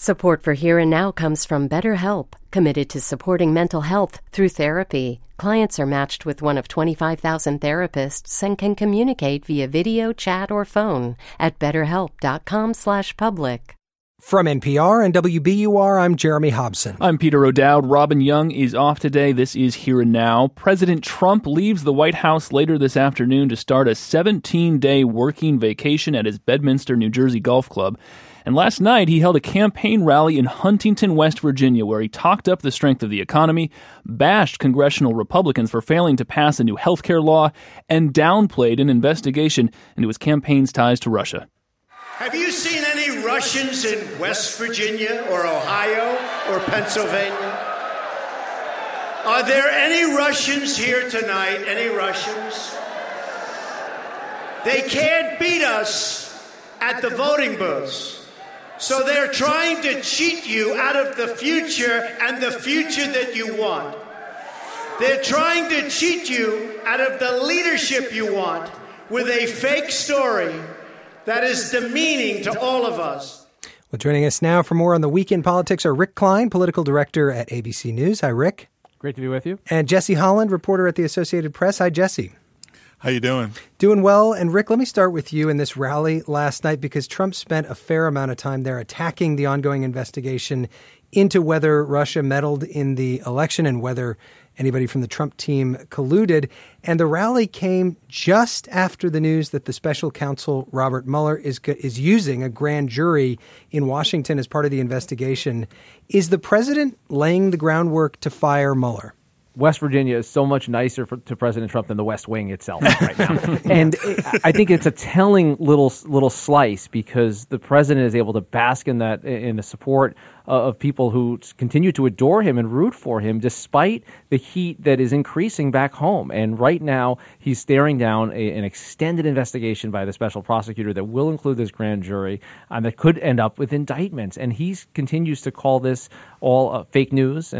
Support for Here and Now comes from BetterHelp, committed to supporting mental health through therapy. Clients are matched with one of 25,000 therapists and can communicate via video, chat, or phone at betterhelp.com/public. From NPR and WBUR, I'm Jeremy Hobson. I'm Peter O'Dowd. Robin Young is off today. This is Here and Now. President Trump leaves the White House later this afternoon to start a 17-day working vacation at his Bedminster, New Jersey golf club. And last night, he held a campaign rally in Huntington, West Virginia, where he talked up the strength of the economy, bashed congressional Republicans for failing to pass a new health care law, and downplayed an investigation into his campaign's ties to Russia. Have you seen any Russians in West Virginia or Ohio or Pennsylvania? Are there any Russians here tonight? Any Russians? They can't beat us at the voting booths. So they're trying to cheat you out of the future and the future that you want. They're trying to cheat you out of the leadership you want with a fake story that is demeaning to all of us. Well, joining us now for more on the week in politics are Rick Klein, political director at ABC News. Hi, Rick. Great to be with you. And Jesse Holland, reporter at the Associated Press. Hi, Jesse. How you doing? Doing well. And Rick, let me start with you in this rally last night because Trump spent a fair amount of time there attacking the ongoing investigation into whether Russia meddled in the election and whether anybody from the Trump team colluded. And the rally came just after the news that the special counsel Robert Mueller is using a grand jury in Washington as part of the investigation. Is the president laying the groundwork to fire Mueller? West Virginia is so much nicer to President Trump than the West Wing itself right now. And I think it's a telling little slice because the president is able to bask in the support of people who continue to adore him and root for him despite the heat that is increasing back home. And right now, he's staring down an extended investigation by the special prosecutor that will include this grand jury that could end up with indictments. And he continues to call this all fake news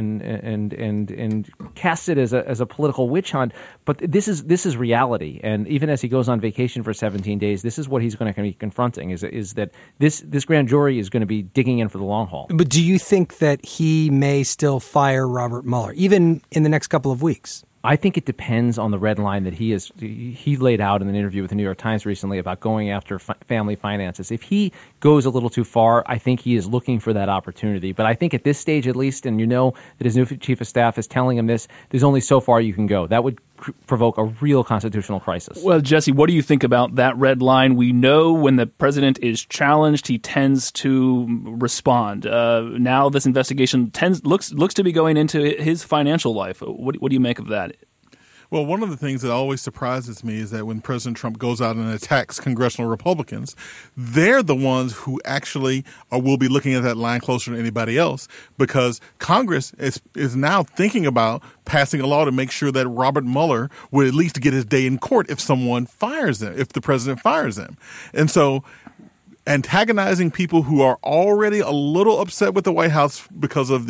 and cast it as a political witch hunt. But this is reality. And even as he goes on vacation for 17 days, this is what he's going to be confronting: is that this grand jury is going to be digging in for the long haul. But do you think that he may still fire Robert Mueller, even in the next couple of weeks? I think it depends on the red line that he laid out in an interview with the New York Times recently about going after family finances. If he goes a little too far, I think he is looking for that opportunity. But I think at this stage, at least, and you know that his new chief of staff is telling him this, there's only so far you can go. That would provoke a real constitutional crisis. Well, Jesse, what do you think about that red line? We know when the president is challenged, he tends to respond. Now this investigation looks to be going into his financial life. What do you make of that? Well, one of the things that always surprises me is that when President Trump goes out and attacks congressional Republicans, they're the ones who actually will be looking at that line closer than anybody else, because Congress is now thinking about passing a law to make sure that Robert Mueller would at least get his day in court if someone fires him, if the president fires him. And so antagonizing people who are already a little upset with the White House because of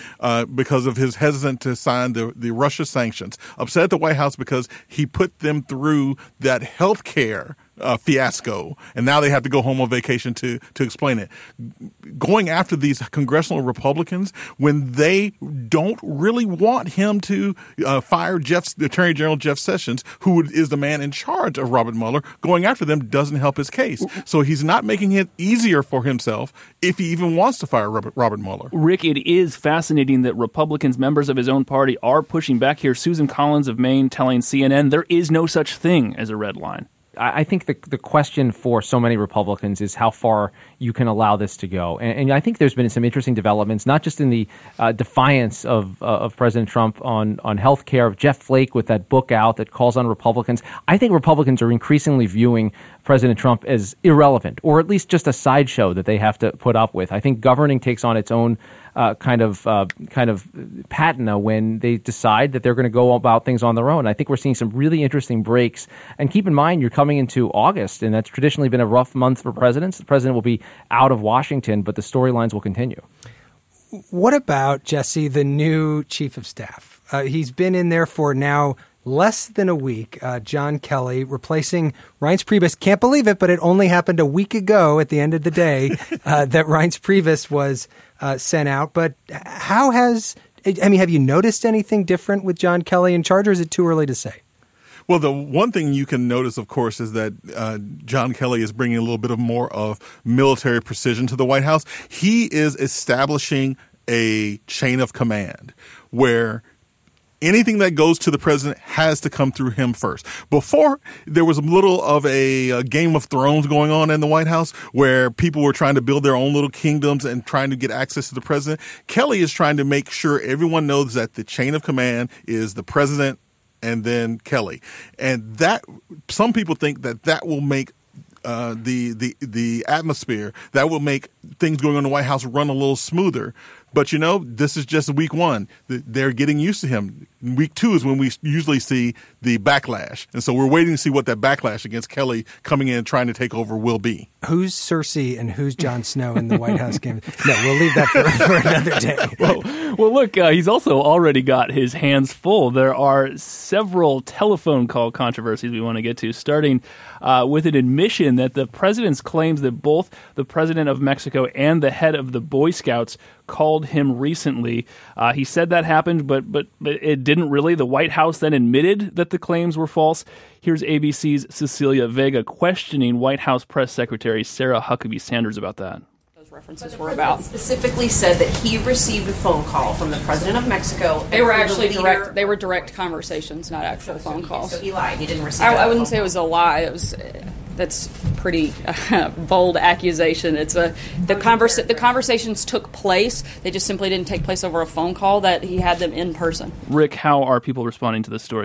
his hesitant to sign the Russia sanctions, upset at the White House because he put them through that health care fiasco, and now they have to go home on vacation to explain it. Going after these congressional Republicans when they don't really want him to fire the Attorney General Jeff Sessions, who is the man in charge of Robert Mueller, going after them doesn't help his case. So he's not making it easier for himself if he even wants to fire Robert Mueller. Rick, it is fascinating that Republicans, members of his own party, are pushing back here. Susan Collins of Maine telling CNN there is no such thing as a red line. I think the question for so many Republicans is how far you can allow this to go. And I think there's been some interesting developments, not just in the defiance of President Trump on health care, of Jeff Flake with that book out that calls on Republicans. I think Republicans are increasingly viewing President Trump as irrelevant, or at least just a sideshow that they have to put up with. I think governing takes on its own kind of patina when they decide that they're going to go about things on their own. I think we're seeing some really interesting breaks. And keep in mind, you're coming into August, and that's traditionally been a rough month for presidents. The president will be out of Washington, but the storylines will continue. What about, Jesse, the new chief of staff? He's been in there for now less than a week, John Kelly replacing Reince Priebus. Can't believe it, but it only happened a week ago at the end of the day that Reince Priebus was sent out. But have you noticed anything different with John Kelly in charge, or is it too early to say? Well, the one thing you can notice, of course, is that John Kelly is bringing a little bit of more of military precision to the White House. He is establishing a chain of command where anything that goes to the president has to come through him first. Before, there was a little of a Game of Thrones going on in the White House where people were trying to build their own little kingdoms and trying to get access to the president. Kelly is trying to make sure everyone knows that the chain of command is the president and then Kelly. And that some people think that will make the atmosphere, that will make things going on in the White House run a little smoother. But, this is just week one. They're getting used to him. Week two is when we usually see the backlash. And so we're waiting to see what that backlash against Kelly coming in and trying to take over will be. Who's Cersei and who's Jon Snow in the White House game? No, we'll leave that for another day. Well, look, he's also already got his hands full. There are several telephone call controversies we want to get to, starting with an admission that the president's claims that both the president of Mexico and the head of the Boy Scouts called him recently. He said that happened, but it didn't really. The White House then admitted that the claims were false. Here's ABC's Cecilia Vega questioning White House Press Secretary Sarah Huckabee Sanders about that. Those references were about. Specifically said that he received a phone call from the president of Mexico. They were actually direct. They were direct conversations, not actual phone calls. So he lied. He didn't receive. I wouldn't say it was a lie. It was. That's pretty bold accusation. It's the conversations took place. They just simply didn't take place over a phone call. That he had them in person. Rick, how are people responding to this story?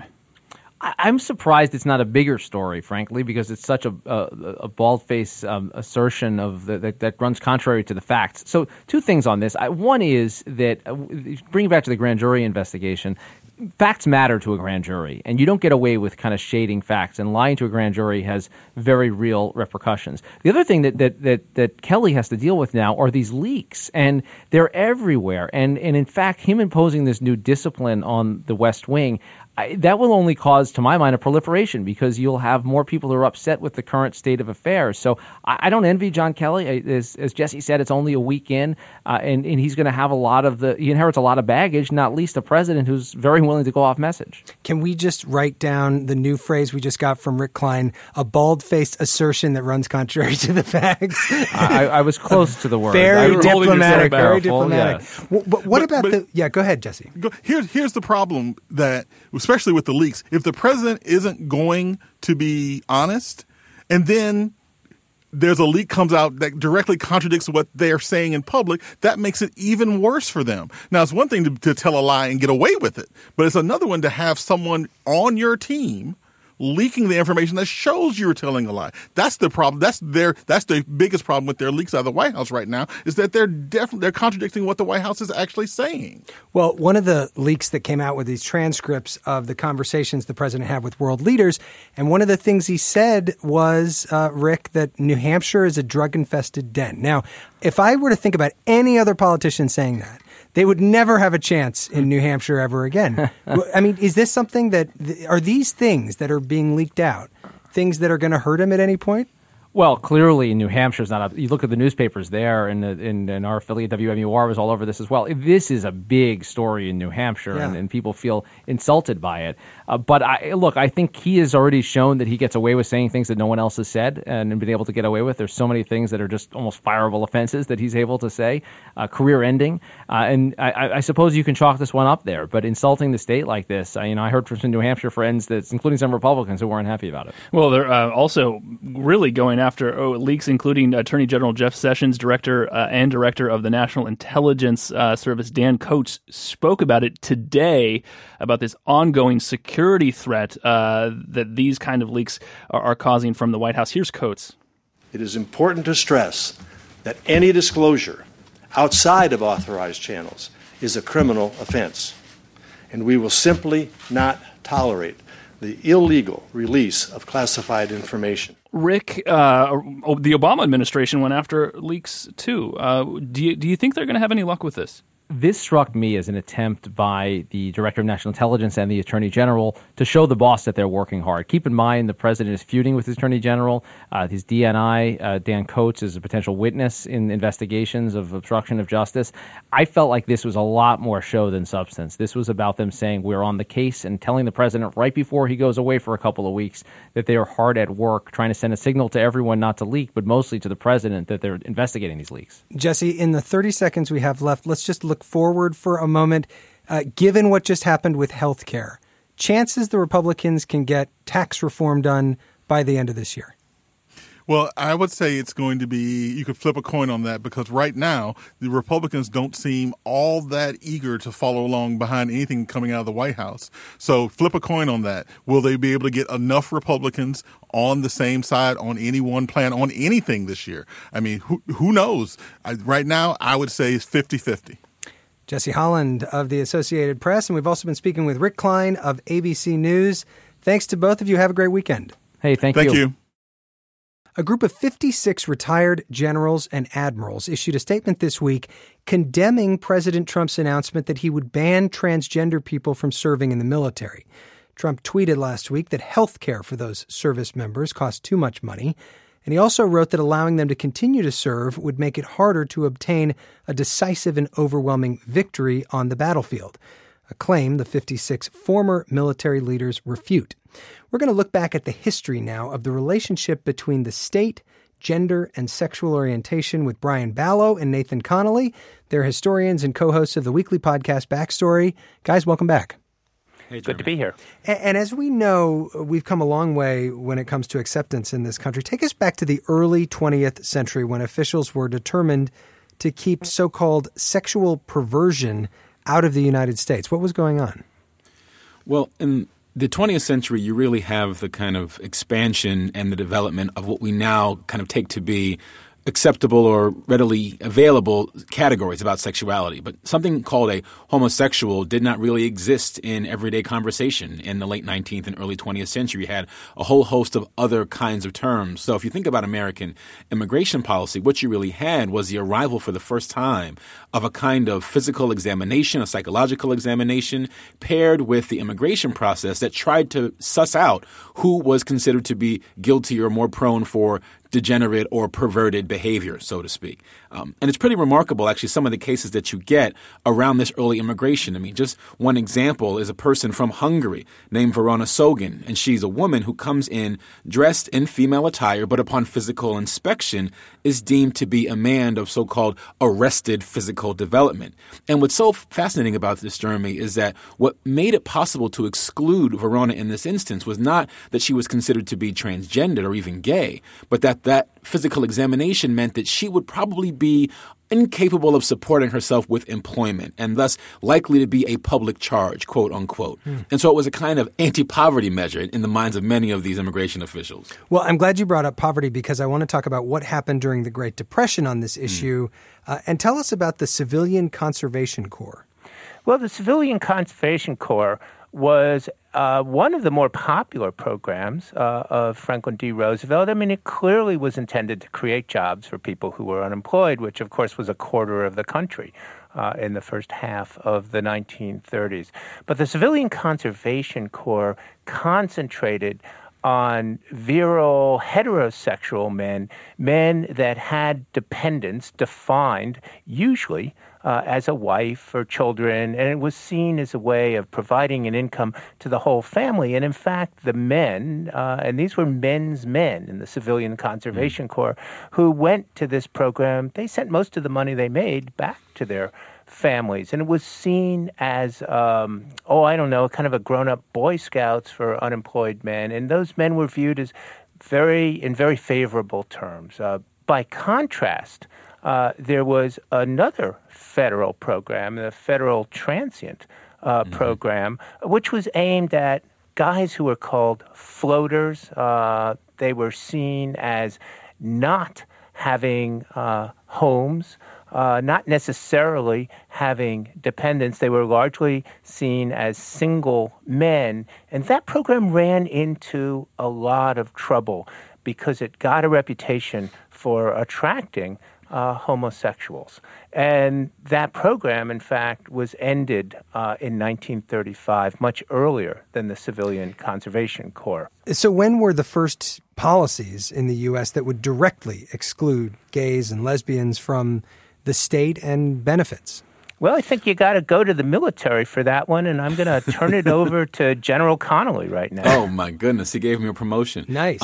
I'm surprised it's not a bigger story, frankly, because it's such a bald-faced assertion of that runs contrary to the facts. So, two things on this. One is that, bringing back to the grand jury investigation, facts matter to a grand jury, and you don't get away with kind of shading facts, and lying to a grand jury has very real repercussions. The other thing that Kelly has to deal with now are these leaks, and they're everywhere. And in fact, him imposing this new discipline on the West Wing, that will only cause, to my mind, a proliferation, because you'll have more people who are upset with the current state of affairs. So I don't envy John Kelly. As Jesse said, it's only a week in, and he's going to have he inherits a lot of baggage, not least a president who's very willing to go off message. Can we just write down the new phrase we just got from Rick Klein, a bald-faced assertion that runs contrary to the facts? I was close to the word. Very diplomatic, very diplomatic. Yes. But what about go ahead, Jesse. Here's the problem that, especially with the leaks, if the president isn't going to be honest, and then there's a leak comes out that directly contradicts what they're saying in public, that makes it even worse for them. Now, it's one thing to tell a lie and get away with it, but it's another one to have someone on your team leaking the information that shows you're telling a lie. That's the problem. That's the biggest problem with their leaks out of the White House right now, is that they're contradicting what the White House is actually saying. Well, one of the leaks that came out with these transcripts of the conversations the president had with world leaders, and one of the things he said was, Rick, that New Hampshire is a drug-infested den. Now, if I were to think about any other politician saying that, they would never have a chance in New Hampshire ever again. I mean, is this something are these things that are being leaked out, things that are going to hurt him at any point? Well, clearly New Hampshire's not you look at the newspapers there, and our affiliate WMUR was all over this as well. This is a big story in New Hampshire, yeah. and people feel insulted by it. But I think he has already shown that he gets away with saying things that no one else has said and been able to get away with. There's so many things that are just almost fireable offenses that he's able to say, career-ending. And I suppose you can chalk this one up there. But insulting the state like this, I heard from some New Hampshire friends, including some Republicans, who weren't happy about it. Well, they're also really going after leaks, including Attorney General Jeff Sessions, director of the National Intelligence Service, Dan Coats, spoke about it today, about this ongoing security threat that these kind of leaks are causing from the White House. Here's Coats. It is important to stress that any disclosure outside of authorized channels is a criminal offense, and we will simply not tolerate the illegal release of classified information. Rick, the Obama administration went after leaks too. Do you think they're going to have any luck with this? this struck me as an attempt by the Director of National Intelligence and the Attorney General to show the boss that they're working hard. Keep in mind, the president is feuding with his Attorney General. His DNI, Dan Coats, is a potential witness in investigations of obstruction of justice. I felt like this was a lot more show than substance. This was about them saying we're on the case and telling the president right before he goes away for a couple of weeks that they are hard at work trying to send a signal to everyone not to leak, but mostly to the president that they're investigating these leaks. Jesse, in the 30 seconds we have left, let's just look forward for a moment. Given what just happened with health care, chances the Republicans can get tax reform done by the end of this year? Well, I would say it's going to be, you could flip a coin on that, because right now the Republicans don't seem all that eager to follow along behind anything coming out of the White House. So flip a coin on that. Will they be able to get enough Republicans on the same side on any one plan, on anything this year? I mean, who knows? Right now, I would say it's 50-50. Jesse Holland of the Associated Press, and we've also been speaking with Rick Klein of ABC News. Thanks to both of you. Have a great weekend. Hey, thank you. A group of 56 retired generals and admirals issued a statement this week condemning President Trump's announcement that he would ban transgender people from serving in the military. Trump tweeted last week that health care for those service members costs too much money. And he also wrote that allowing them to continue to serve would make it harder to obtain a decisive and overwhelming victory on the battlefield, a claim the 56 former military leaders refute. We're going to look back at the history now of the relationship between the state, gender, and sexual orientation with Brian Ballo and Nathan Connolly. They're historians and co-hosts of the weekly podcast Backstory. Guys, welcome back. Hey, good to be here. And as we know, we've come a long way when it comes to acceptance in this country. Take us back to the early 20th century when officials were determined to keep so-called sexual perversion out of the United States. What was going on? Well, in the 20th century, you really have the kind of expansion and the development of what we now kind of take to be acceptable or readily available categories about sexuality. But something called a homosexual did not really exist in everyday conversation in the late 19th and early 20th century. You had a whole host of other kinds of terms. So if you think about American immigration policy, what you really had was the arrival for the first time of a kind of physical examination, a psychological examination, paired with the immigration process that tried to suss out who was considered to be guilty or more prone for degenerate or perverted behavior, so to speak. And it's pretty remarkable, actually, some of the cases that you get around this early immigration. I mean, just one example is a person from Hungary named Verona Sogin, and she's a woman who comes in dressed in female attire, but upon physical inspection is deemed to be a man of so-called arrested physical development. And what's so fascinating about this, Jeremy, is that what made it possible to exclude Verona in this instance was not that she was considered to be transgender or even gay, but that physical examination meant that she would probably be incapable of supporting herself with employment and thus likely to be a public charge, quote unquote. And so it was a kind of anti-poverty measure in the minds of many of these immigration officials. Well, I'm glad you brought up poverty because I want to talk about what happened during the Great Depression on this issue. And tell us about the Civilian Conservation Corps. Well, the Civilian Conservation Corps was one of the more popular programs of Franklin D. Roosevelt. I mean, it clearly was intended to create jobs for people who were unemployed, which, of course, was a quarter of the country in the first half of the 1930s. But the Civilian Conservation Corps concentrated on virile heterosexual men that had dependents defined usually as a wife or children, and it was seen as a way of providing an income to the whole family. And in fact, the men, and these were men's men in the Civilian Conservation Corps, who went to this program, they sent most of the money they made back to their families. And it was seen as, kind of a grown-up Boy Scouts for unemployed men. And those men were viewed as in very favorable terms. By contrast, there was another federal program, the Federal Transient Program, which was aimed at guys who were called floaters. They were seen as not having homes, not necessarily having dependents. They were largely seen as single men. And that program ran into a lot of trouble because it got a reputation for attracting homosexuals. And that program, in fact, was ended in 1935, much earlier than the Civilian Conservation Corps. So when were the first policies in the U.S. that would directly exclude gays and lesbians from the state and benefits? Well, I think you got to go to the military for that one, and I'm going to turn it over to General Connolly right now. Oh, my goodness. He gave me a promotion. Nice.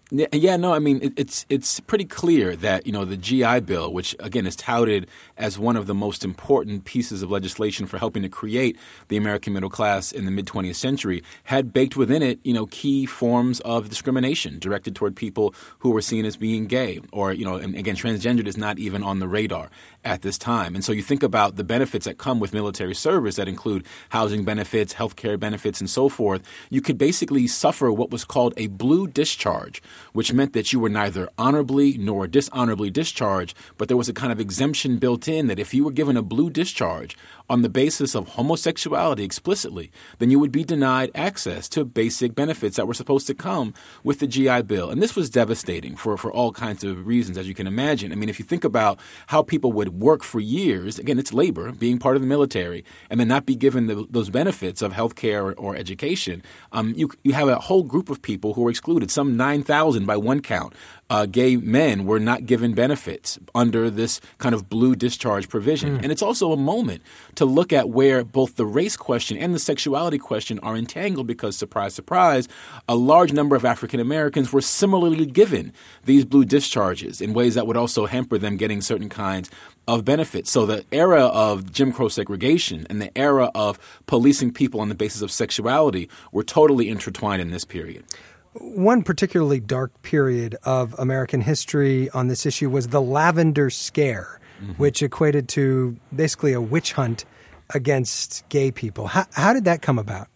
It's pretty clear that, the GI Bill, which, again, is touted as one of the most important pieces of legislation for helping to create the American middle class in the mid-20th century, had baked within it, key forms of discrimination directed toward people who were seen as being gay or, and again, transgendered is not even on the radar at this time. And so you think about the benefits that come with military service that include housing benefits, healthcare benefits, and so forth. You could basically suffer what was called a blue discharge, which meant that you were neither honorably nor dishonorably discharged, but there was a kind of exemption built in that if you were given a blue discharge on the basis of homosexuality explicitly, then you would be denied access to basic benefits that were supposed to come with the GI Bill. And this was devastating for all kinds of reasons, as you can imagine. I mean, if you think about how people would work for years, again, it's labor, being part of the military, and then not be given those benefits of health care or education, you have a whole group of people who were excluded, some 9,000 by one count. Gay men were not given benefits under this kind of blue discharge provision. And it's also a moment to look at where both the race question and the sexuality question are entangled because, surprise, surprise, a large number of African Americans were similarly given these blue discharges in ways that would also hamper them getting certain kinds of benefits. So the era of Jim Crow segregation and the era of policing people on the basis of sexuality were totally intertwined in this period. One particularly dark period of American history on this issue was the Lavender Scare, which equated to basically a witch hunt against gay people. How did that come about?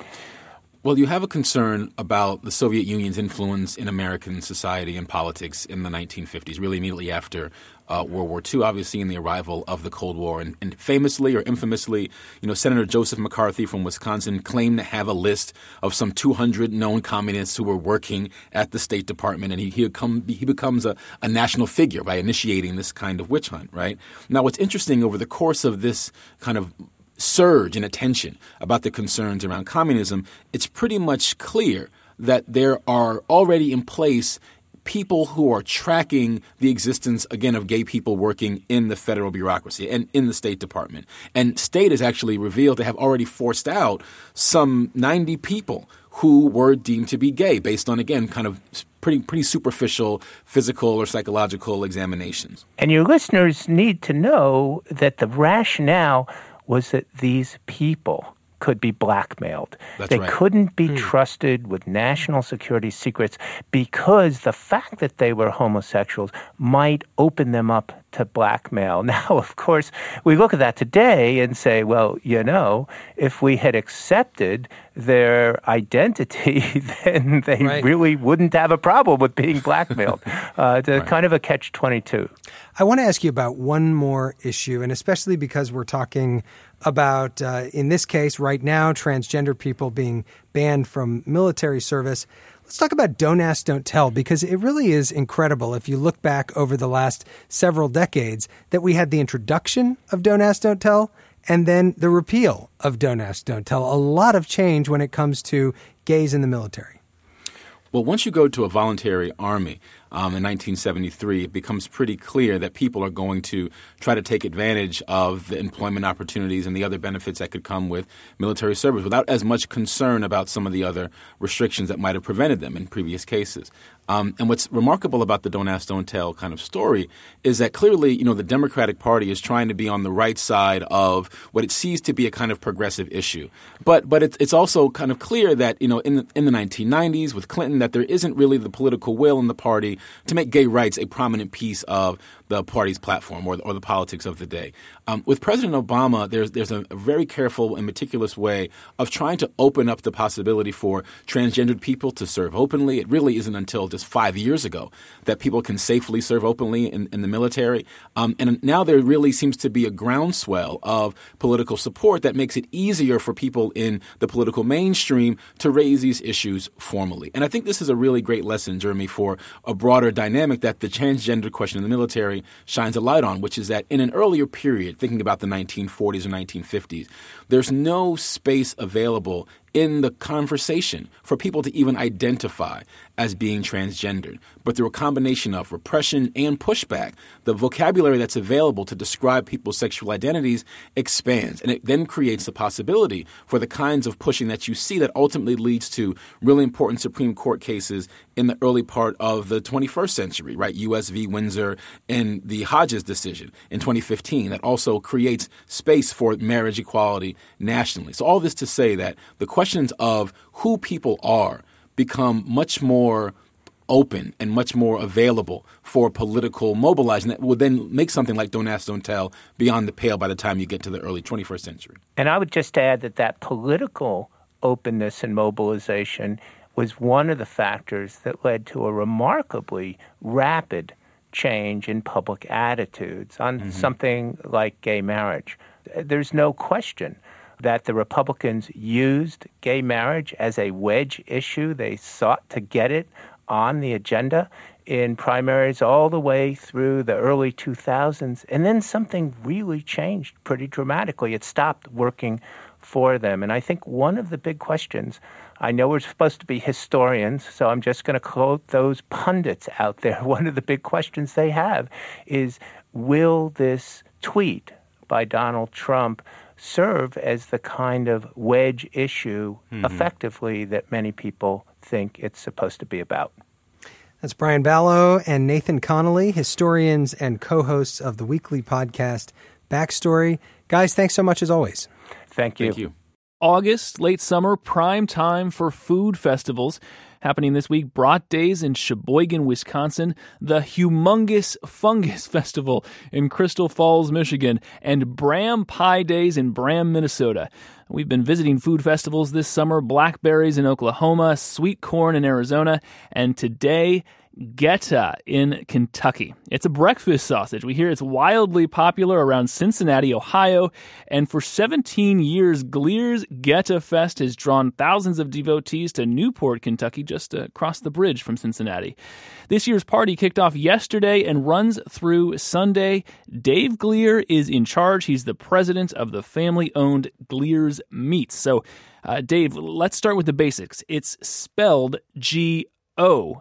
Well, you have a concern about the Soviet Union's influence in American society and politics in the 1950s, really immediately after World War II, obviously in the arrival of the Cold War. And famously or infamously, Senator Joseph McCarthy from Wisconsin claimed to have a list of some 200 known communists who were working at the State Department, and he becomes a national figure by initiating this kind of witch hunt, right? Now, what's interesting over the course of this kind of surge in attention about the concerns around communism, it's pretty much clear that there are already in place people who are tracking the existence, again, of gay people working in the federal bureaucracy and in the State Department. And State is actually revealed to have already forced out some 90 people who were deemed to be gay based on, again, kind of pretty superficial physical or psychological examinations. And your listeners need to know that the rationale was that these people could be blackmailed. They couldn't be trusted with national security secrets because the fact that they were homosexuals might open them up to blackmail. Now, of course, we look at that today and say, well, if we had accepted their identity, then they really wouldn't have a problem with being blackmailed. Kind of a catch-22. I want to ask you about one more issue, and especially because we're talking about, in this case, right now, transgender people being banned from military service. Let's talk about Don't Ask, Don't Tell, because it really is incredible if you look back over the last several decades that we had the introduction of Don't Ask, Don't Tell and then the repeal of Don't Ask, Don't Tell. A lot of change when it comes to gays in the military. Well, once you go to a voluntary army in 1973, it becomes pretty clear that people are going to try to take advantage of the employment opportunities and the other benefits that could come with military service without as much concern about some of the other restrictions that might have prevented them in previous cases. And what's remarkable about the Don't Ask, Don't Tell kind of story is that clearly, the Democratic Party is trying to be on the right side of what it sees to be a kind of progressive issue. But it's also kind of clear that, in the 1990s with Clinton, that there isn't really the political will in the party to make gay rights a prominent piece of the party's platform or the politics of the day. With President Obama, there's a very careful and meticulous way of trying to open up the possibility for transgendered people to serve openly. It really isn't until just 5 years ago that people can safely serve openly in the military. And now there really seems to be a groundswell of political support that makes it easier for people in the political mainstream to raise these issues formally. And I think this is a really great lesson, Jeremy, for a broader dynamic that the transgender question in the military shines a light on, which is that in an earlier period, thinking about the 1940s or 1950s, there's no space available in the conversation for people to even identify as being transgendered. But through a combination of repression and pushback, the vocabulary that's available to describe people's sexual identities expands. And it then creates the possibility for the kinds of pushing that you see that ultimately leads to really important Supreme Court cases in the early part of the 21st century, right? U.S. v. Windsor and the Hodges decision in 2015 that also creates space for marriage equality nationally. So all this to say that the questions of who people are become much more open and much more available for political mobilizing that would then make something like Don't Ask, Don't Tell beyond the pale by the time you get to the early 21st century. And I would just add that political openness and mobilization was one of the factors that led to a remarkably rapid change in public attitudes on something like gay marriage. There's no question that the Republicans used gay marriage as a wedge issue. They sought to get it on the agenda in primaries all the way through the early 2000s. And then something really changed pretty dramatically. It stopped working for them. And I think one of the big questions, I know we're supposed to be historians, so I'm just going to quote those pundits out there. One of the big questions they have is, will this tweet by Donald Trump serve as the kind of wedge issue effectively that many people think it's supposed to be about? That's Brian Balogh and Nathan Connolly, historians and co-hosts of the weekly podcast Backstory. Guys, thanks so much as always. Thank you. Thank you. August, late summer, prime time for food festivals. Happening this week, Brat Days in Sheboygan, Wisconsin, the Humongous Fungus Festival in Crystal Falls, Michigan, and Bram Pie Days in Bram, Minnesota. We've been visiting food festivals this summer, blackberries in Oklahoma, sweet corn in Arizona, and today, Geta in Kentucky. It's a breakfast sausage. We hear it's wildly popular around Cincinnati, Ohio, and for 17 years, Gleer's Geta Fest has drawn thousands of devotees to Newport, Kentucky, just across the bridge from Cincinnati. This year's party kicked off yesterday and runs through Sunday. Dave Gleer is in charge. He's the president of the family-owned Gleer's Meats. So, Dave, let's start with the basics. It's spelled G-O-E-T-T-A.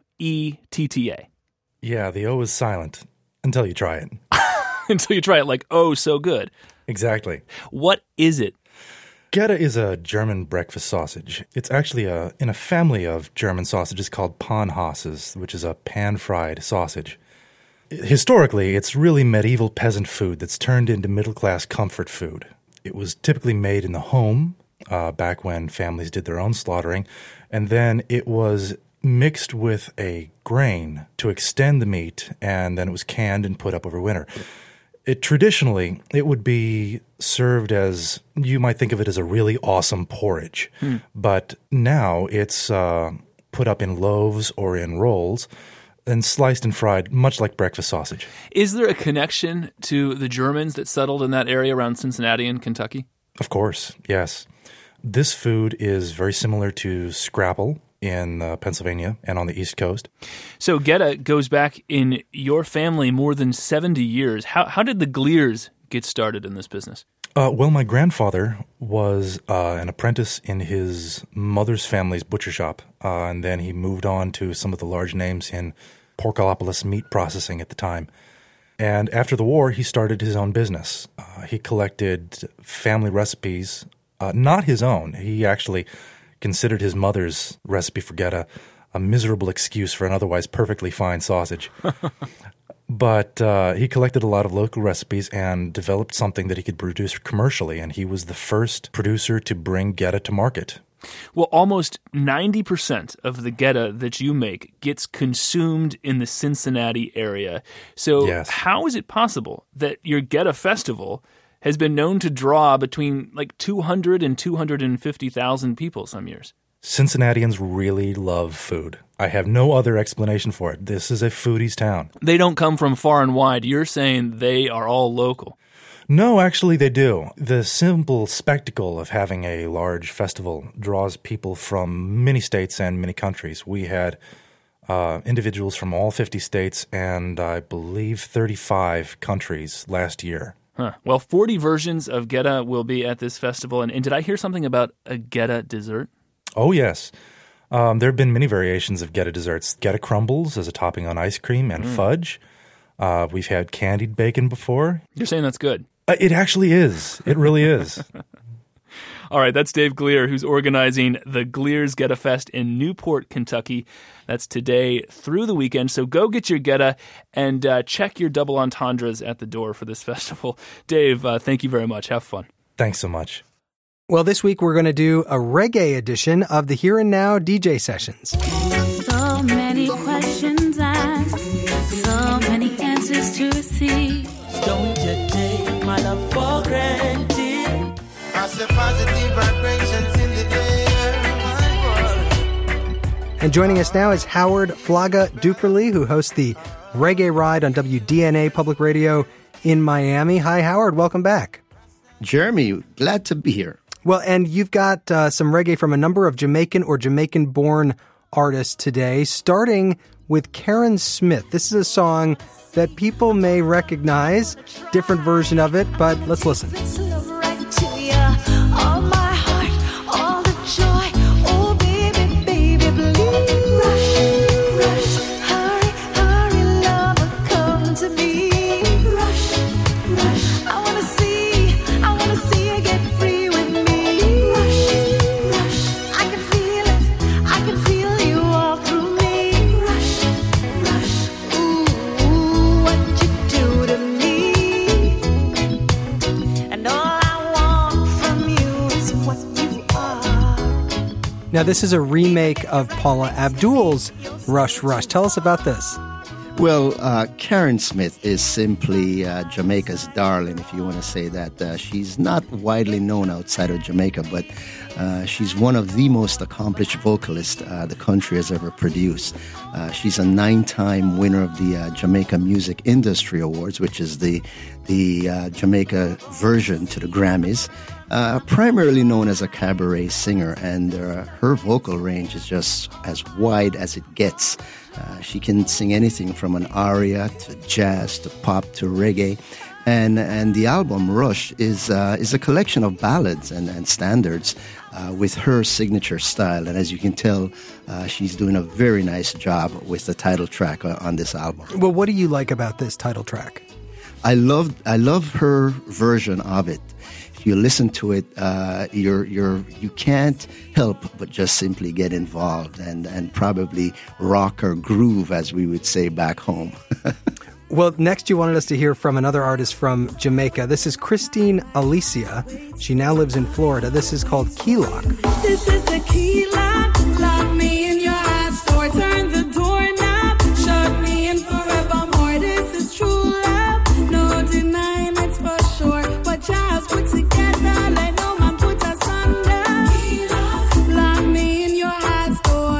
Yeah, the O is silent until you try it. Until you try it, like, oh, so good. Exactly. What is it? Geta is a German breakfast sausage. It's actually in a family of German sausages called Panhasses, which is a pan-fried sausage. Historically, it's really medieval peasant food that's turned into middle-class comfort food. It was typically made in the home back when families did their own slaughtering, and then it was mixed with a grain to extend the meat, and then it was canned and put up over winter. Traditionally, it would be served as, you might think of it as a really awesome porridge. But now it's put up in loaves or in rolls and sliced and fried, much like breakfast sausage. Is there a connection to the Germans that settled in that area around Cincinnati and Kentucky? Of course, yes. This food is very similar to scrapple in Pennsylvania and on the East Coast. So Geta goes back in your family more than 70 years. How did the Gleers get started in this business? Well, my grandfather was an apprentice in his mother's family's butcher shop, and then he moved on to some of the large names in Porkalopolis meat processing at the time. And after the war, he started his own business. He collected family recipes, not his own. He actually considered his mother's recipe for Geta a miserable excuse for an otherwise perfectly fine sausage. But he collected a lot of local recipes and developed something that he could produce commercially, and he was the first producer to bring Geta to market. Well, almost 90% of the Geta that you make gets consumed in the Cincinnati area. So yes. How is it possible that your Geta festival has been known to draw between like 200 and 250,000 people some years. Cincinnatians really love food. I have no other explanation for it. This is a foodie's town. They don't come from far and wide. You're saying they are all local. No, actually they do. The simple spectacle of having a large festival draws people from many states and many countries. We had individuals from all 50 states and I believe 35 countries last year. Huh. Well, 40 versions of Geta will be at this festival. And did I hear something about a Geta dessert? Oh, yes. There have been many variations of Geta desserts. Geta crumbles as a topping on ice cream and fudge. We've had candied bacon before. You're saying that's good? It actually is. It really is. All right, that's Dave Glier, who's organizing the Glier's Geta Fest in Newport, Kentucky. That's today through the weekend. So go get your Geta and check your double entendres at the door for this festival. Dave, thank you very much. Have fun. Thanks so much. Well, this week we're going to do a reggae edition of the Here and Now DJ Sessions. So many questions asked, so many answers to receive. Don't you take my love for granted. I said positive vibrations in the air. And joining us now is Howard Flaga Duperly, who hosts the Reggae Ride on WDNA Public Radio in Miami. Hi, Howard. Welcome back. Jeremy, glad to be here. Well, and you've got some reggae from a number of Jamaican or Jamaican-born artists today, starting with Karen Smith. This is a song that people may recognize, different version of it, but let's listen. Now, this is a remake of Paula Abdul's Rush Rush. Tell us about this. Well, Karen Smith is simply Jamaica's darling, if you want to say that. She's not widely known outside of Jamaica, but she's one of the most accomplished vocalists the country has ever produced. She's a 9-time winner of the Jamaica Music Industry Awards, which is the Jamaica version to the Grammys. Primarily known as a cabaret singer, and her vocal range is just as wide as it gets. She can sing anything from an aria to jazz to pop to reggae, and the album Rush is a collection of ballads and standards with her signature style. And as you can tell, she's doing a very nice job with the title track on this album. Well, what do you like about this title track? I love her version of it. If you listen to it, you can't help but just simply get involved and probably rock or groove, as we would say back home. Well, next you wanted us to hear from another artist from Jamaica. This is Christine Alicia. She now lives in Florida. This is called Key Lock. This is the key lock. Lock me in your ass door. Turn the doorknob. Shut me in forevermore. This is true love. No denying it's for sure. But just put together, let no man put us under. Lock me in your ass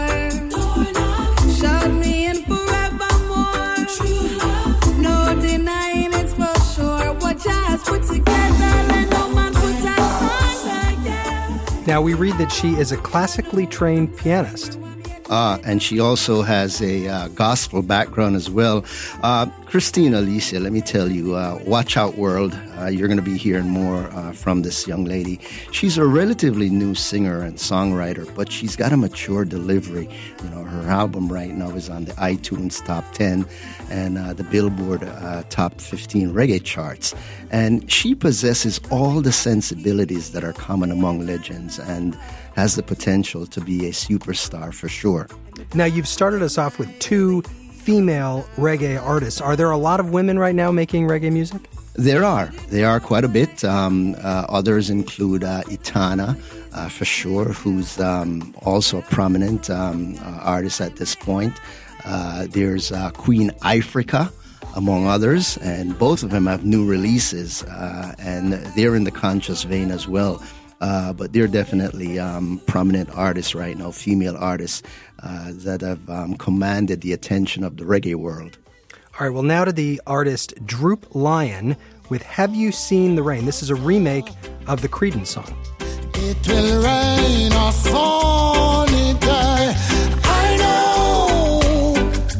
door. Shut me in forevermore. True love. No denying it's for sure. What just put together, let no man put us under. Yeah. Now, we read that she is a classically trained pianist. And she also has a gospel background as well. Christine Alicia, let me tell you, watch out, world. You're going to be hearing more from this young lady. She's a relatively new singer and songwriter, but she's got a mature delivery. You know, her album right now is on the iTunes Top 10 and the Billboard Top 15 reggae charts. And she possesses all the sensibilities that are common among legends and has the potential to be a superstar for sure. Now, you've started us off with 2 female reggae artists. Are there a lot of women right now making reggae music? There are quite a bit. Others include Itana, for sure, who's also a prominent artist at this point. There's Queen Ifrica, among others, and both of them have new releases, and they're in the conscious vein as well. But they're definitely prominent artists right now, female artists that have commanded the attention of the reggae world. All right, well, now to the artist Droop Lion with Have You Seen the Rain? This is a remake of the Creedence song. It will rain a sunny day, I know,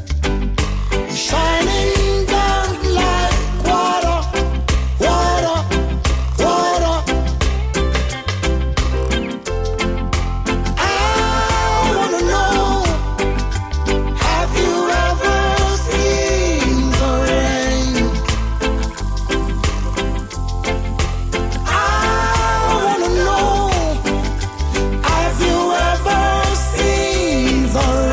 shining down like water, water, water. I wanna know, have you ever seen the rain? I wanna know, have you ever seen the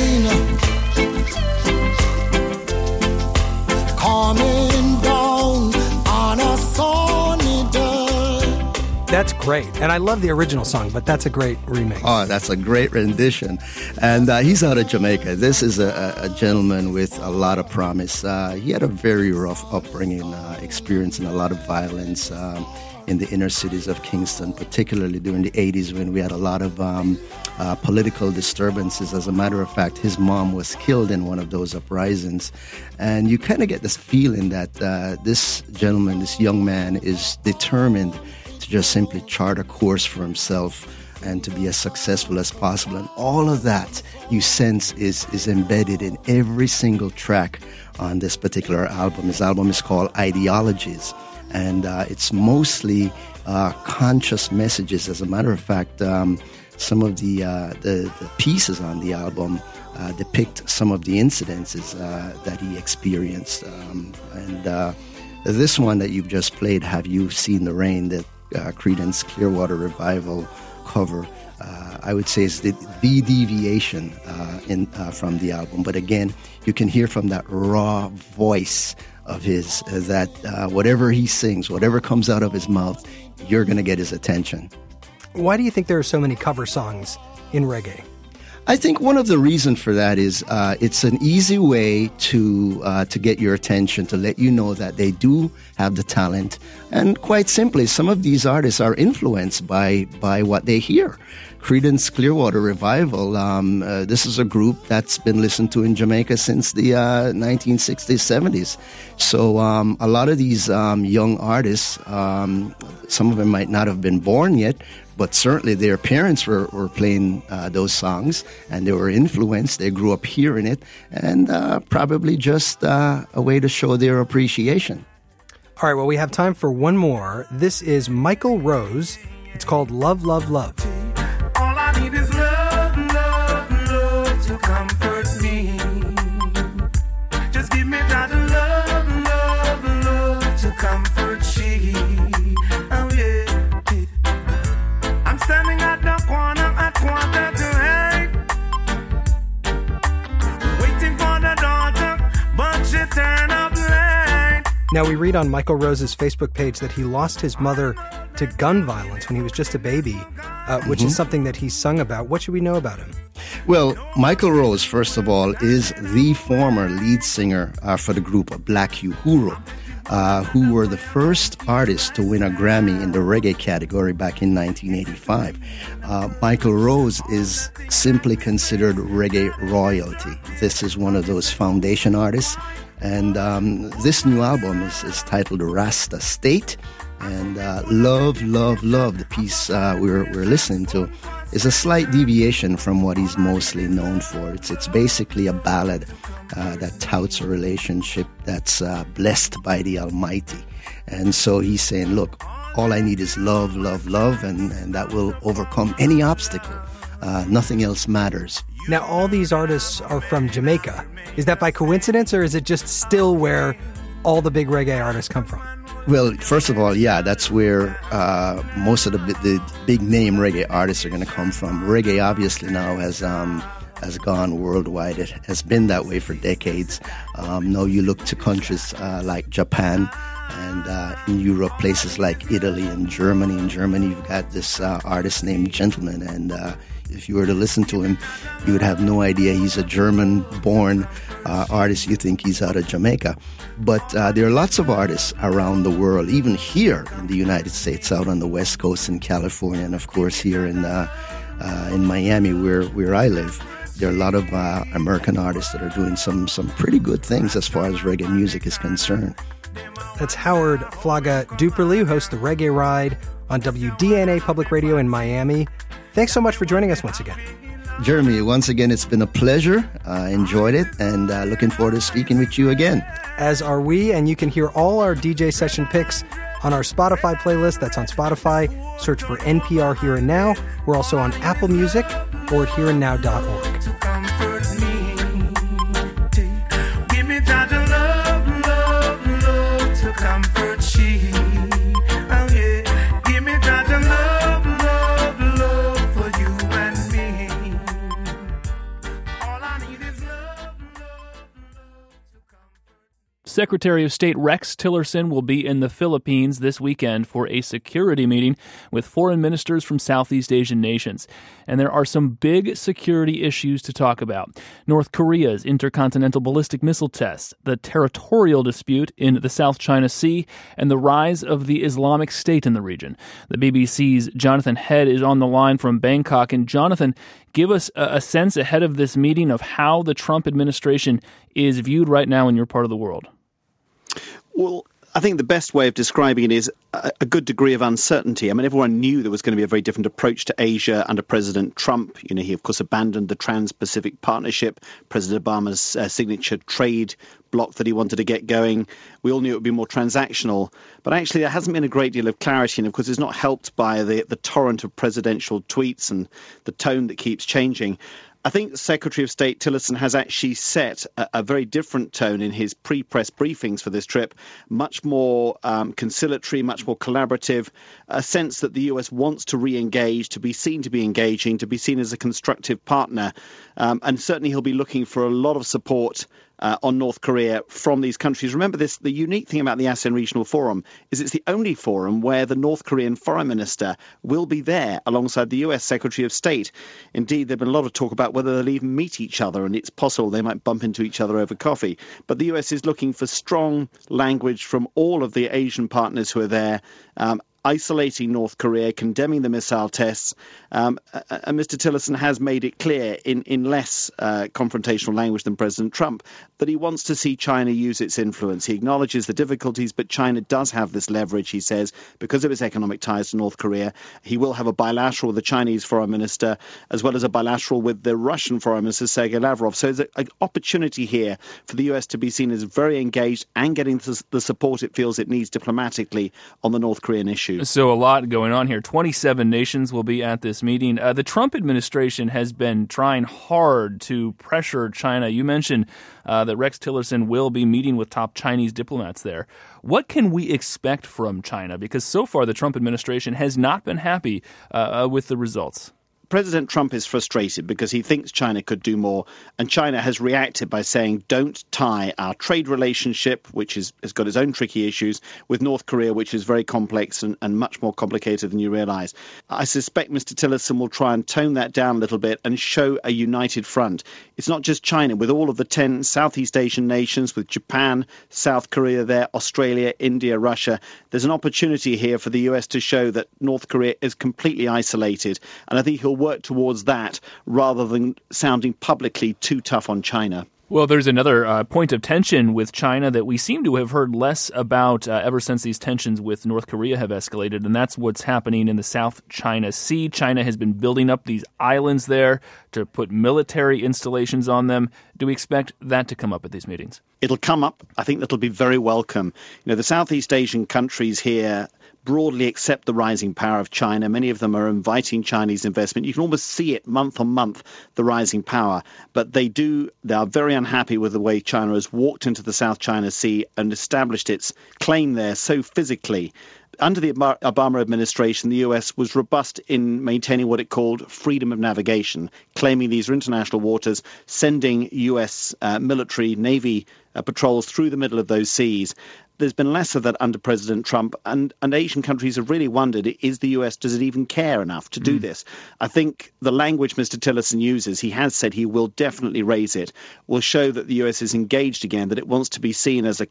rain coming down on a sunny day? That's great. And I love the original song, but that's a great remake. Oh, that's a great rendition. And he's out of Jamaica. This is a gentleman with a lot of promise. He had a very rough upbringing, experiencing a lot of violence in the inner cities of Kingston, particularly during the 80s when we had a lot of political disturbances. As a matter of fact, his mom was killed in one of those uprisings. And you kind of get this feeling that this gentleman, this young man, is determined to just simply chart a course for himself and to be as successful as possible. And all of that you sense is embedded in every single track on this particular album. His album is called Ideologies, and it's mostly conscious messages. As a matter of fact, some of the pieces on the album depict some of the incidences that he experienced. And this one that you've just played, Have You Seen the Rain, that Creedence Clearwater Revival cover, I would say is the deviation from the album. But again, you can hear from that raw voice of his that whatever he sings, whatever comes out of his mouth, you're going to get his attention. Why do you think there are so many cover songs in reggae? I think one of the reasons for that is it's an easy way to get your attention, to let you know that they do have the talent. And quite simply, some of these artists are influenced by what they hear. Creedence Clearwater Revival, this is a group that's been listened to in Jamaica since the 1960s, 70s. So a lot of these young artists, some of them might not have been born yet, but certainly their parents were playing those songs, and they were influenced. They grew up hearing it, and probably just a way to show their appreciation. All right, well, we have time for one more. This is Michael Rose. It's called Love, Love, Love. All I need is love, love, love to comfort me. Just give me that love, love, love to comfort she. Oh yeah. I'm standing at the corner at 7:45, waiting for the daughter, but she turned up late. Now, we read on Michael Rose's Facebook page that he lost his mother to gun violence when he was just a baby, which is something that he sung about. What should we know about him? Well, Michael Rose, first of all, is the former lead singer for the group Black Uhuru, who were the first artists to win a Grammy in the reggae category back in 1985. Michael Rose is simply considered reggae royalty. This is one of those foundation artists. And this new album is titled Rasta State. And Love, Love, Love, the piece we're listening to, is a slight deviation from what he's mostly known for. It's basically a ballad that touts a relationship that's blessed by the Almighty. And so he's saying, look, all I need is love, love, love, and that will overcome any obstacle. Nothing else matters. Now, all these artists are from Jamaica. Is that by coincidence, or is it just still where all the big reggae artists come from? Well, first of all, yeah, that's where most of the big name reggae artists are going to come from. Reggae obviously now has gone worldwide. It has been that way for decades. Now you look to countries like Japan, and in Europe, places like Italy and Germany. In Germany, you've got this artist named Gentleman, and If you were to listen to him, you would have no idea he's a German-born artist. You think he's out of Jamaica. But there are lots of artists around the world, even here in the United States, out on the West Coast in California, and of course here in Miami, where I live. There are a lot of American artists that are doing some pretty good things as far as reggae music is concerned. That's Howard Flaga Duperly, who hosts the Reggae Ride on WDNA Public Radio in Miami. Thanks so much for joining us once again. Jeremy, once again, it's been a pleasure. I enjoyed it, and looking forward to speaking with you again. As are we, and you can hear all our DJ session picks on our Spotify playlist. That's on Spotify. Search for NPR Here and Now. We're also on Apple Music or at hereandnow.org. Give me time to love, love, love to comfort she. Oh yeah, give me time to love, love, love for you and me. All I need is love, love, love to comfort. Secretary of State Rex Tillerson will be in the Philippines this weekend for a security meeting with foreign ministers from Southeast Asian nations. And there are some big security issues to talk about. North Korea's intercontinental ballistic missile tests, the territorial dispute in the South China Sea, and the rise of the Islamic State in the region. The BBC's Jonathan Head is on the line from Bangkok. And Jonathan, give us a sense ahead of this meeting of how the Trump administration is viewed right now in your part of the world. Well, I think the best way of describing it is a good degree of uncertainty. I mean, everyone knew there was going to be a very different approach to Asia under President Trump. You know, he, of course, abandoned the Trans-Pacific Partnership, President Obama's signature trade bloc that he wanted to get going. We all knew it would be more transactional. But actually, there hasn't been a great deal of clarity. And, of course, it's not helped by the torrent of presidential tweets and the tone that keeps changing. I think Secretary of State Tillerson has actually set a very different tone in his pre-press briefings for this trip, much more conciliatory, much more collaborative, a sense that the US wants to re-engage, to be seen to be engaging, to be seen as a constructive partner. And certainly he'll be looking for a lot of support on North Korea from these countries. Remember this, the unique thing about the ASEAN Regional Forum is it's the only forum where the North Korean foreign minister will be there alongside the US Secretary of State. Indeed, there's been a lot of talk about whether they'll even meet each other, and it's possible they might bump into each other over coffee. But the US is looking for strong language from all of the Asian partners who are there, isolating North Korea, condemning the missile tests. And Mr. Tillerson has made it clear in less confrontational language than President Trump that he wants to see China use its influence. He acknowledges the difficulties, but China does have this leverage, he says, because of its economic ties to North Korea. He will have a bilateral with the Chinese foreign minister, as well as a bilateral with the Russian foreign minister, Sergei Lavrov. So there's an opportunity here for the US to be seen as very engaged and getting the support it feels it needs diplomatically on the North Korean issue. So a lot going on here. 27 nations will be at this meeting. The Trump administration has been trying hard to pressure China. You mentioned that Rex Tillerson will be meeting with top Chinese diplomats there. What can we expect from China? Because so far the Trump administration has not been happy with the results. President Trump is frustrated because he thinks China could do more, and China has reacted by saying don't tie our trade relationship, which has got its own tricky issues, with North Korea, which is very complex and much more complicated than you realize. I suspect Mr. Tillerson will try and tone that down a little bit and show a united front. It's not just China, with all of the 10 Southeast Asian nations, with Japan, South Korea there, Australia, India, Russia. There's an opportunity here for the US to show that North Korea is completely isolated, and I think he'll work towards that rather than sounding publicly too tough on China. Well, there's another point of tension with China that we seem to have heard less about ever since these tensions with North Korea have escalated, and that's what's happening in the South China Sea. China has been building up these islands there to put military installations on them. Do we expect that to come up at these meetings? It'll come up. I think that'll be very welcome. You know, the Southeast Asian countries here broadly accept the rising power of China. Many of them are inviting Chinese investment. You can almost see it month on month, the rising power. But they are very unhappy with the way China has walked into the South China Sea and established its claim there so physically. Under the Obama administration, the US was robust in maintaining what it called freedom of navigation, claiming these are international waters, sending US military, Navy patrols through the middle of those seas. there's been less of that under President Trump, and Asian countries have really wondered, is the US, does it even care enough to do this? I think the language Mr. Tillerson uses, he has said he will definitely raise it, will show that the US is engaged again, that it wants to be seen as a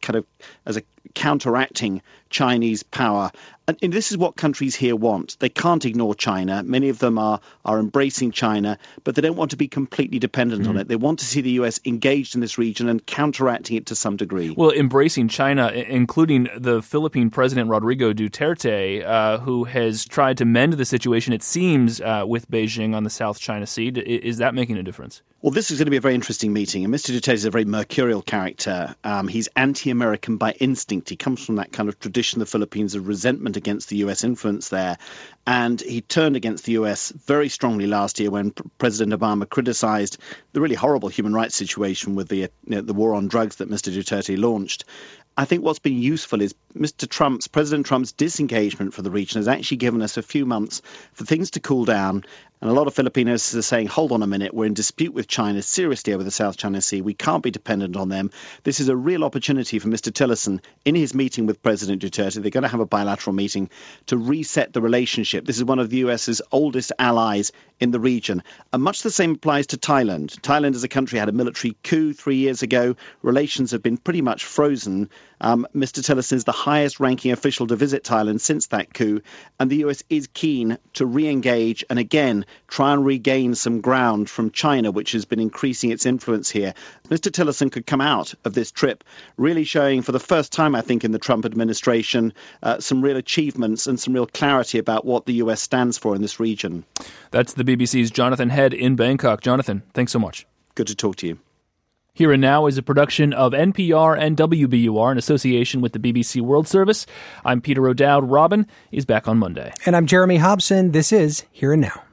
counteracting Chinese power. And this is what countries here want. They can't ignore China. Many of them are embracing China, but they don't want to be completely dependent on it. They want to see the US engaged in this region and counteracting it to some degree. Well, embracing China, including the Philippine President Rodrigo Duterte, who has tried to mend the situation, it seems, with Beijing on the South China Sea. Is that making a difference? Well, this is going to be a very interesting meeting. And Mr. Duterte is a very mercurial character. He's anti-American by instinct. He comes from that kind of tradition, the Philippines, of resentment against the U.S. influence there. And he turned against the U.S. very strongly last year when President Obama criticized the really horrible human rights situation with the war on drugs that Mr. Duterte launched. I think what's been useful is President Trump's disengagement from the region has actually given us a few months for things to cool down. And a lot of Filipinos are saying, hold on a minute, we're in dispute with China seriously over the South China Sea. We can't be dependent on them. This is a real opportunity for Mr. Tillerson in his meeting with President Duterte. They're going to have a bilateral meeting to reset the relationship. This is one of the US's oldest allies in the region. And much the same applies to Thailand. Thailand as a country had a military coup 3 years ago. Relations have been pretty much frozen. Mr. Tillerson is the highest ranking official to visit Thailand since that coup. And the US is keen to re-engage and again try and regain some ground from China, which has been increasing its influence here. Mr. Tillerson could come out of this trip really showing for the first time, I think, in the Trump administration, some real achievements and some real clarity about what the US stands for in this region. That's the BBC's Jonathan Head in Bangkok. Jonathan, thanks so much. Good to talk to you. Here and Now is a production of NPR and WBUR in association with the BBC World Service. I'm Peter O'Dowd. Robin is back on Monday. And I'm Jeremy Hobson. This is Here and Now.